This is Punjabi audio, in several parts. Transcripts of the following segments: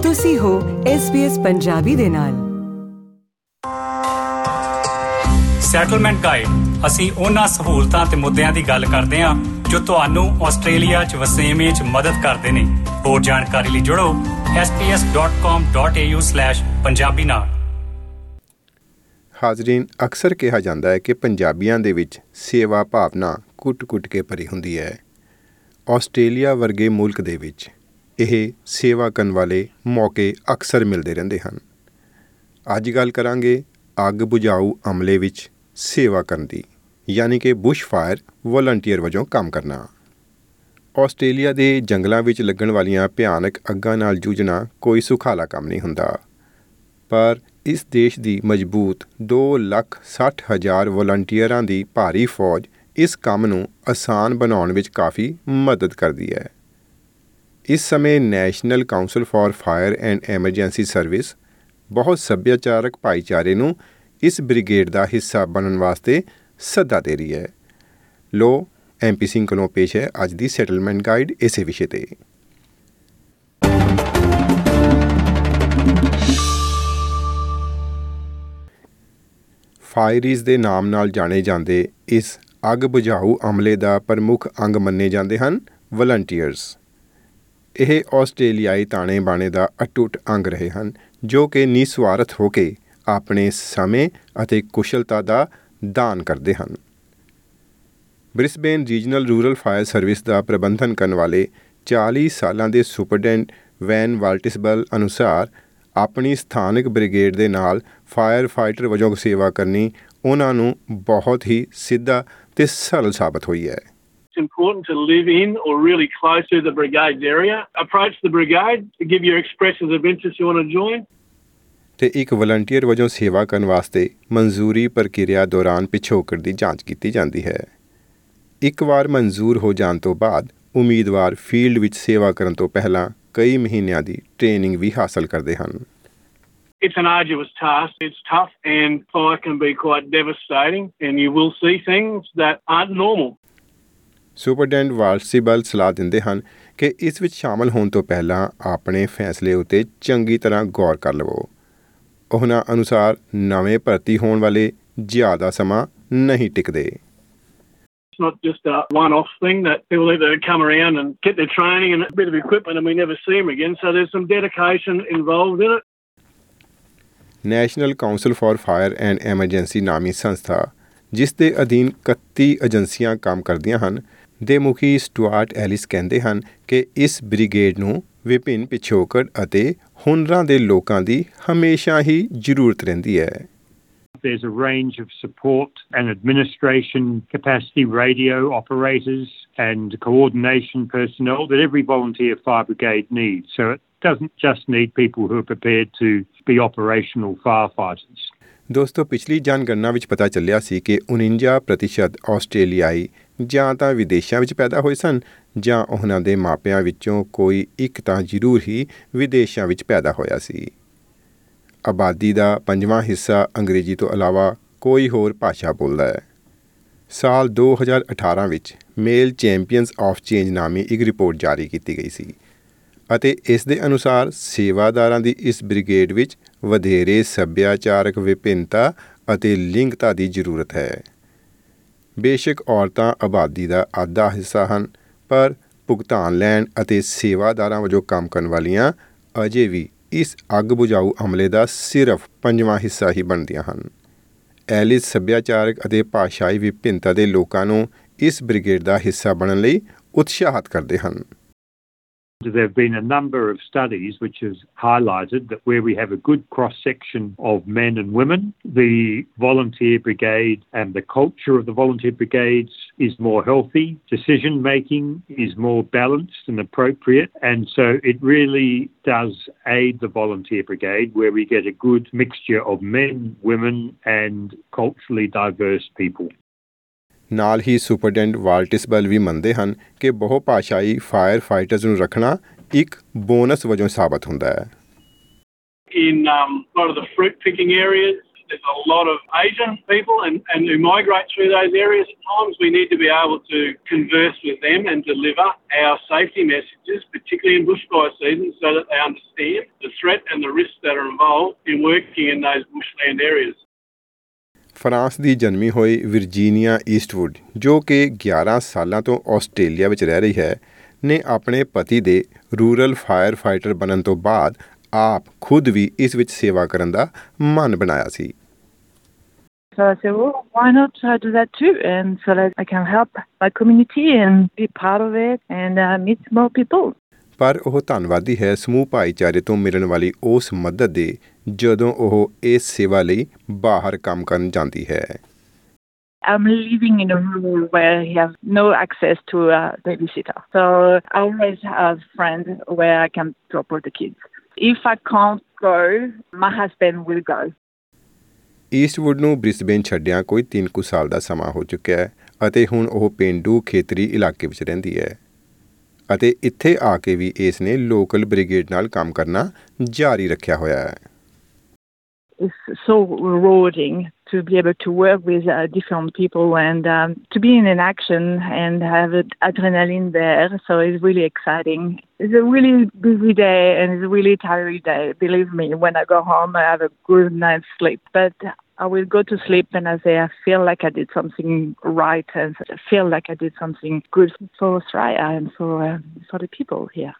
ਤੁਸੀਂ ਹੋ SBS ਪੰਜਾਬੀ ਦੇ ਨਾਲ। ਸੈਟਲਮੈਂਟ ਗਾਈਡ, ਅਸੀਂ ਉਹਨਾਂ ਸਹੂਲਤਾਂ ਤੇ ਮੁੱਦਿਆਂ ਦੀ ਗੱਲ ਕਰਦੇ ਹਾਂ ਜੋ ਤੁਹਾਨੂੰ ਆਸਟ੍ਰੇਲੀਆ 'ਚ ਵਸੇਵੇਂ 'ਚ ਮਦਦ ਕਰਦੇ ਨੇ। ਹੋਰ ਜਾਣਕਾਰੀ ਲਈ ਜੁੜੋ sbs.com.au/ਪੰਜਾਬੀ ਨਾਲ। ਹਾਜ਼ਰੀਨ, ਅਕਸਰ ਕਿਹਾ ਜਾਂਦਾ ਹੈ ਕਿ ਪੰਜਾਬੀਆਂ ਦੇ ਵਿੱਚ ਸੇਵਾ ਭਾਵਨਾ ਕੁੱਟ-ਕੁੱਟ ਕੇ ਭਰੀ ਹੁੰਦੀ ਹੈ। ਆਸਟ੍ਰੇਲੀਆ ਵਰਗੇ ਮੁਲਕ ਦੇ ਵਿੱਚ ਇਹ ਸੇਵਾ ਕਰਨ ਵਾਲੇ ਮੌਕੇ ਅਕਸਰ ਮਿਲਦੇ ਰਹਿੰਦੇ ਹਨ। ਅੱਜ ਗੱਲ ਕਰਾਂਗੇ ਅੱਗ ਬੁਝਾਊ ਅਮਲੇ ਵਿੱਚ ਸੇਵਾ ਕਰਨ ਦੀ, ਯਾਨੀ ਕਿ ਬੁਸ਼ ਫਾਇਰ ਵਲੰਟੀਅਰ ਵਜੋਂ ਕੰਮ ਕਰਨਾ। ਆਸਟ੍ਰੇਲੀਆ ਦੇ ਜੰਗਲਾਂ ਵਿੱਚ ਲੱਗਣ ਵਾਲੀਆਂ ਭਿਆਨਕ ਅੱਗਾਂ ਨਾਲ ਜੂਝਣਾ ਕੋਈ ਸੁਖਾਲਾ ਕੰਮ ਨਹੀਂ ਹੁੰਦਾ, ਪਰ ਇਸ ਦੇਸ਼ ਦੀ ਮਜ਼ਬੂਤ 2,60,000 ਵਲੰਟੀਅਰਾਂ ਦੀ ਭਾਰੀ ਫੌਜ ਇਸ ਕੰਮ ਨੂੰ ਆਸਾਨ ਬਣਾਉਣ ਵਿੱਚ ਕਾਫੀ ਮਦਦ ਕਰਦੀ ਹੈ। ਇਸ ਸਮੇਂ national council for fire and emergency service ਬਹੁਤ ਸੱਭਿਆਚਾਰਕ ਭਾਈਚਾਰੇ ਨੂੰ ਇਸ ਬ੍ਰਿਗੇਡ ਦਾ ਹਿੱਸਾ ਬਣਨ ਵਾਸਤੇ ਸੱਦਾ ਦੇ ਰਹੀ ਹੈ। ਲੋ MP ਸਿੰਘ ਕੋਲੋਂ ਪੇਸ਼ ਹੈ ਅੱਜ ਦੀ ਸੈਟਲਮੈਂਟ ਗਾਈਡ ਇਸੇ ਵਿਸ਼ੇ 'ਤੇ। ਫਾਇਰੀਜ਼ ਦੇ ਨਾਮ ਨਾਲ ਜਾਣੇ ਜਾਂਦੇ ਇਸ ਅੱਗ ਬੁਝਾਊ ਅਮਲੇ ਦਾ ਪ੍ਰਮੁੱਖ ਅੰਗ ਮੰਨੇ ਜਾਂਦੇ ਹਨ ਵਲੰਟੀਅਰਸ। ਇਹ ਆਸਟ੍ਰੇਲੀਆਈ ਤਾਣੇ ਬਾਣੇ ਦਾ ਅਟੁੱਟ ਅੰਗ ਰਹੇ ਹਨ, ਜੋ ਕਿ ਨਿਸਵਾਰਥ ਹੋ ਕੇ ਆਪਣੇ ਸਮੇਂ ਅਤੇ ਕੁਸ਼ਲਤਾ ਦਾ ਦਾਨ ਕਰਦੇ ਹਨ। Brisbane regional rural fire service ਦਾ ਪ੍ਰਬੰਧਨ ਕਰਨ ਵਾਲੇ 40 ਸਾਲਾਂ ਦੇ ਸੁਪਰਡੈਂਟ ਵੈਨ ਵਾਲਟਿਸਬਲ ਅਨੁਸਾਰ ਆਪਣੀ ਸਥਾਨਕ ਬ੍ਰਿਗੇਡ ਦੇ ਨਾਲ ਫਾਇਰ ਫਾਈਟਰ ਵਜੋਂ ਸੇਵਾ ਕਰਨੀ ਉਹਨਾਂ ਨੂੰ ਬਹੁਤ ਹੀ ਸਿੱਧਾ ਤੇ ਸਰਲ ਸਾਬਤ ਹੋਈ ਹੈ। It's important to live in or really close to the brigade's area. Approach the brigade to give your expressions of interest you want to join. ਤੇ ਇੱਕ ਵਲੰਟੀਅਰ ਵਜੋਂ ਸੇਵਾ ਕਰਨ ਵਾਸਤੇ ਮਨਜ਼ੂਰੀ ਪ੍ਰਕਿਰਿਆ ਦੌਰਾਨ ਪਿਛੋਕੜ ਦੀ ਜਾਂਚ ਕੀਤੀ ਜਾਂਦੀ ਹੈ। ਇੱਕ ਵਾਰ ਮਨਜ਼ੂਰ ਹੋ ਜਾਣ ਤੋਂ ਬਾਅਦ ਉਮੀਦਵਾਰ ਫੀਲਡ ਵਿੱਚ ਸੇਵਾ ਕਰਨ ਤੋਂ ਪਹਿਲਾਂ ਕਈ ਮਹੀਨਿਆਂ ਦੀ ਟ੍ਰੇਨਿੰਗ ਵੀ ਹਾਸਲ ਕਰਦੇ ਹਨ। It's an arduous task. It's tough and fire can be quite devastating and you will see things that aren't normal. Superintendent ਵਾਲਟਿਸਬਲ ਸਲਾਹ ਦਿੰਦੇ ਹਨ ਕਿ ਇਸ ਵਿੱਚ ਸ਼ਾਮਲ ਹੋਣ ਤੋਂ ਪਹਿਲਾਂ ਆਪਣੇ ਫੈਸਲੇ ਉੱਤੇ ਚੰਗੀ ਤਰ੍ਹਾਂ ਗੌਰ ਕਰ ਲਵੋ। ਉਹਨਾਂ ਅਨੁਸਾਰ ਨਵੇਂ ਭਰਤੀ ਹੋਣ ਵਾਲੇ ਜ਼ਿਆਦਾ ਸਮਾਂ ਨਹੀਂ ਟਿਕਦੇ। It's not just a one-off thing that people either come around and get their training and a bit of equipment and we never see them again. So there's some dedication involved in it. National council for fire and emergency ਨਾਮੀ ਸੰਸਥਾ, ਜਿਸ ਦੇ ਅਧੀਨ 31 ਏਜੰਸੀਆਂ ਕੰਮ ਕਰਦੀਆਂ ਹਨ, ਦੇ ਮੁਖੀ ਸਟੂਆਰਟ ਐਲਿਸ ਕਹਿੰਦੇ ਹਨ ਕਿ ਇਸ ਬ੍ਰਿਗੇਡ ਨੂੰ ਵਿਭਿੰਨ ਪਿਛੋਕੜ ਅਤੇ ਹੁਨਰਾਂ ਦੇ ਲੋਕਾਂ ਦੀ ਹਮੇਸ਼ਾ ਹੀ ਜ਼ਰੂਰਤ ਰਹਿੰਦੀ ਹੈ। There's a range of support and administration capacity, radio operators and coordination personnel that every volunteer fire brigade needs. So it doesn't just need people who are prepared to be operational firefighters. ਦੋਸਤੋ, ਪਿਛਲੀ ਜਨਗਣਨਾ ਵਿੱਚ ਪਤਾ ਚੱਲਿਆ ਸੀ ਕਿ 49% ਆਸਟ੍ਰੇਲੀਆਈ ਜਾਂ ਤਾਂ ਵਿਦੇਸ਼ਾਂ ਵਿੱਚ ਪੈਦਾ ਹੋਏ ਸਨ ਜਾਂ ਉਹਨਾਂ ਦੇ ਮਾਪਿਆਂ ਵਿੱਚੋਂ ਕੋਈ ਇੱਕ ਤਾਂ ਜ਼ਰੂਰ ਹੀ ਵਿਦੇਸ਼ਾਂ ਵਿੱਚ ਪੈਦਾ ਹੋਇਆ ਸੀ। ਆਬਾਦੀ ਦਾ 5ਵਾਂ ਹਿੱਸਾ ਅੰਗਰੇਜ਼ੀ ਤੋਂ ਇਲਾਵਾ ਕੋਈ ਹੋਰ ਭਾਸ਼ਾ ਬੋਲਦਾ ਹੈ। ਸਾਲ 2018 ਵਿੱਚ ਮੇਲ ਚੈਂਪੀਅਨਸ ਆਫ ਚੇਂਜ ਨਾਮੀ ਇੱਕ ਰਿਪੋਰਟ ਜਾਰੀ ਕੀਤੀ ਗਈ ਸੀ ਅਤੇ ਇਸ ਦੇ ਅਨੁਸਾਰ ਸੇਵਾਦਾਰਾਂ ਦੀ ਇਸ ਬ੍ਰਿਗੇਡ ਵਿੱਚ ਵਧੇਰੇ ਸੱਭਿਆਚਾਰਕ ਵਿਭਿੰਨਤਾ ਅਤੇ ਲਿੰਗਤਾ ਦੀ ਜ਼ਰੂਰਤ ਹੈ। ਬੇਸ਼ੱਕ ਔਰਤਾਂ ਆਬਾਦੀ ਦਾ ਅੱਧਾ ਹਿੱਸਾ ਹਨ, ਪਰ ਭੁਗਤਾਨ ਲੈਣ ਅਤੇ ਸੇਵਾਦਾਰਾਂ ਵਜੋਂ ਕੰਮ ਕਰਨ ਵਾਲੀਆਂ ਅਜੇ ਵੀ ਇਸ ਅੱਗ ਬੁਝਾਊ ਅਮਲੇ ਦਾ ਸਿਰਫ 5ਵਾਂ ਹਿੱਸਾ ਹੀ ਬਣਦੀਆਂ ਹਨ। ਐਲਿਸ ਸੱਭਿਆਚਾਰਕ ਅਤੇ ਭਾਸ਼ਾਈ ਵਿਭਿੰਨਤਾ ਦੇ ਲੋਕਾਂ ਨੂੰ ਇਸ ਬ੍ਰਿਗੇਡ ਦਾ ਹਿੱਸਾ ਬਣਨ ਲਈ ਉਤਸ਼ਾਹਿਤ ਕਰਦੇ ਹਨ। There have been a number of studies which has highlighted that where we have a good cross-section of men and women, the volunteer brigade and the culture of the volunteer brigades is more healthy, decision-making is more balanced and appropriate, and so it really does aid the volunteer brigade where we get a good mixture of men, women and culturally diverse people. ਨਾਲ ਹੀ ਸੁਪਰਡੈਂਟ ਵਾਲਟਿਸਬਲ ਵੀ ਮੰਨਦੇ ਹਨ ਕਿ ਬਹੁਭਾਸ਼ਾਈ ਫਾਇਰ ਫਾਈਟਰਸ ਨੂੰ ਰੱਖਣਾ ਇੱਕ ਬੋਨਸ ਵਜੋਂ ਸਾਬਤ ਹੁੰਦਾ ਹੈ। In a lot of the fruit picking areas, There's a lot of Asian people and who migrate through those areas at times. We need to be able to converse with them and deliver our safety messages, particularly in bushfire season, so that they understand the threat and the risks that are involved in working in those bushland areas. France ਦੀ ਜਨਮੀ ਹੋਈ ਵਿਰਜੀਨੀਆ ਈਸਟਵੁੱਡ, ਜੋ ਕਿ 11 ਸਾਲਾਂ ਤੋਂ ਆਸਟ੍ਰੇਲੀਆ ਵਿੱਚ ਰਹਿ ਰਹੀ ਹੈ, ਨੇ ਆਪਣੇ ਪਤੀ ਦੇ ਰੂਰਲ ਫਾਇਰ ਫਾਈਟਰ ਬਣਨ ਤੋਂ ਬਾਅਦ ਆਪ ਖੁਦ ਵੀ ਇਸ ਵਿੱਚ ਸੇਵਾ ਕਰਨ ਦਾ ਮਨ ਬਣਾਇਆ ਸੀ। So I said, well, why not do that too? And so that I can help my community and be part of it and meet more people. ਪਰ ਉਹ ਧੰਨਵਾਦੀ ਹੈ ਸਮੂਹ ਭਾਈਚਾਰੇ ਤੋਂ ਮਿਲਣ ਵਾਲੀ ਉਸ ਮਦਦ ਦੇ ਜਦੋਂ ਉਹ ਇਸ ਸੇਵਾ ਲਈ ਬਾਹਰ ਕੰਮ ਕਰਨ ਜਾਂਦੀ ਹੈ। I'm living in a room where you have no access to a babysitter. So I always have friends where I can drop all the kids. If I can't go, my husband will go. Eastwood ਨੂੰ ਬ੍ਰਿਸਬੇਨ ਛੱਡਿਆਂ ਕੋਈ 3 ਕੁ ਸਾਲ ਦਾ ਸਮਾਂ ਹੋ ਚੁੱਕਿਆ ਹੈ ਅਤੇ ਹੁਣ ਉਹ ਪੇਂਡੂ ਖੇਤਰੀ ਇਲਾਕੇ ਵਿੱਚ ਰਹਿੰਦੀ ਹੈ ਅਤੇ ਇੱਥੇ ਆ ਕੇ ਵੀ ਇਸ ਨੇ ਲੋਕਲ ਬ੍ਰਿਗੇਡ ਨਾਲ ਕੰਮ ਕਰਨਾ ਜਾਰੀ ਰੱਖਿਆ ਹੋਇਆ ਹੈ। It's so rewarding to be able to work with different people and to be in action and have adrenaline there. So it's really exciting. It's a really busy day and it's a really tiring day. Believe me, when I go home, I have a good night's sleep. But I will go to sleep and I say, I feel like I did something right and I feel like I did something good for Australia and for the people here.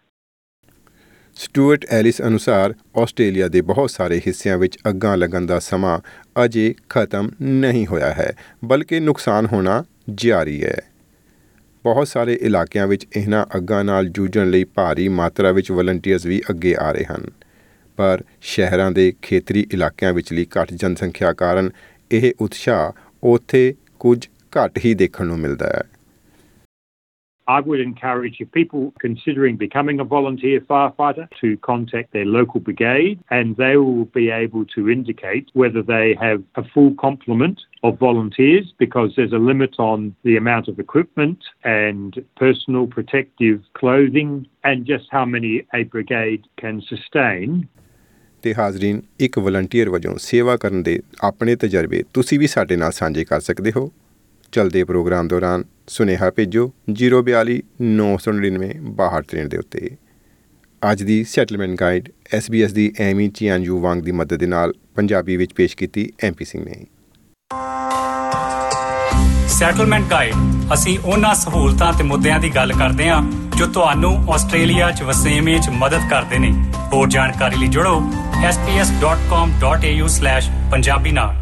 Stuart Ellis ਅਨੁਸਾਰ ਆਸਟ੍ਰੇਲੀਆ ਦੇ ਬਹੁਤ ਸਾਰੇ ਹਿੱਸਿਆਂ ਵਿੱਚ ਅੱਗਾਂ ਲੱਗਣ ਦਾ ਸਮਾਂ ਅਜੇ ਖਤਮ ਨਹੀਂ ਹੋਇਆ ਹੈ, ਬਲਕਿ ਨੁਕਸਾਨ ਹੋਣਾ ਜਾਰੀ ਹੈ। ਬਹੁਤ ਸਾਰੇ ਇਲਾਕਿਆਂ ਵਿੱਚ ਇਹਨਾਂ ਅੱਗਾਂ ਨਾਲ ਜੂਝਣ ਲਈ ਭਾਰੀ ਮਾਤਰਾ ਵਿੱਚ ਵਲੰਟੀਅਰਸ ਵੀ ਅੱਗੇ ਆ ਰਹੇ ਹਨ, ਪਰ ਸ਼ਹਿਰਾਂ ਦੇ ਖੇਤਰੀ ਇਲਾਕਿਆਂ ਵਿਚਲੀ ਘੱਟ ਜਨਸੰਖਿਆ ਕਾਰਨ ਇਹ ਉਤਸ਼ਾਹ ਉੱਥੇ ਕੁਝ ਘੱਟ ਹੀ ਦੇਖਣ ਨੂੰ ਮਿਲਦਾ ਹੈ। I would encourage people considering becoming a volunteer firefighter to contact their local brigade and they will be able to indicate whether they have a full complement of volunteers because there's a limit on the amount of equipment and personal protective clothing and just how many a brigade can sustain. ਤੇ ਹਾਜ਼ਰੀਨ, ਇੱਕ ਵਲੰਟੀਅਰ ਵਜੋਂ ਸੇਵਾ ਕਰਨ ਦੇ ਆਪਣੇ ਤਜਰਬੇ ਤੁਸੀਂ ਵੀ ਸਾਡੇ ਨਾਲ ਸਾਂਝੇ ਕਰ ਸਕਦੇ ਹੋ। ਚਲਦੇ ਪ੍ਰੋਗਰਾਮ ਦੌਰਾਨ ਸੁਨੇਹਾ ਭੇਜੋ 042 999 6263 ਦੇ ਉੱਤੇ। ਅੱਜ ਦੀ ਸੈਟਲਮੈਂਟ ਗਾਈਡ SBS ਦੀ ਐਮੀ ਚਿਆਨਯੂ ਵਾਂਗ ਦੀ ਮਦਦ ਦੇ ਨਾਲ ਪੰਜਾਬੀ ਵਿੱਚ ਪੇਸ਼ ਕੀਤੀ MP ਸਿੰਘ ਨੇ। ਸੈਟਲਮੈਂਟ ਗਾਈਡ ਅਸੀਂ ਉਹਨਾਂ ਸਹੂਲਤਾਂ ਤੇ ਮੁੱਦਿਆਂ ਦੀ ਗੱਲ ਕਰਦੇ ਹਾਂ ਜੋ ਤੁਹਾਨੂੰ ਆਸਟ੍ਰੇਲੀਆ 'ਚ ਵਸੇਵੇਂ 'ਚ ਮਦਦ ਕਰਦੇ ਨੇ। ਹੋਰ ਜਾਣਕਾਰੀ ਲਈ ਜੁੜੋ sbs.com.au/ਪੰਜਾਬੀ ਨਾਲ।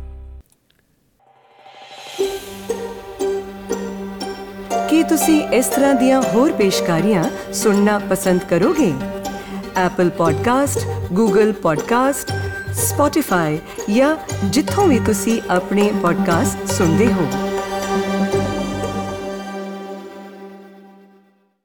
ਕੀ ਤੁਸੀਂ ਇਸ ਤਰ੍ਹਾਂ ਦੀਆਂ ਹੋਰ ਪੇਸ਼ਕਾਰੀਆਂ ਸੁਣਨਾ ਪਸੰਦ ਕਰੋਗੇ? Apple podcast, Google podcast, Spotify ਜਾਂ ਜਿੱਥੋਂ ਵੀ ਤੁਸੀਂ ਆਪਣੇ ਪੋਡਕਾਸਟ ਸੁਣਦੇ ਹੋ।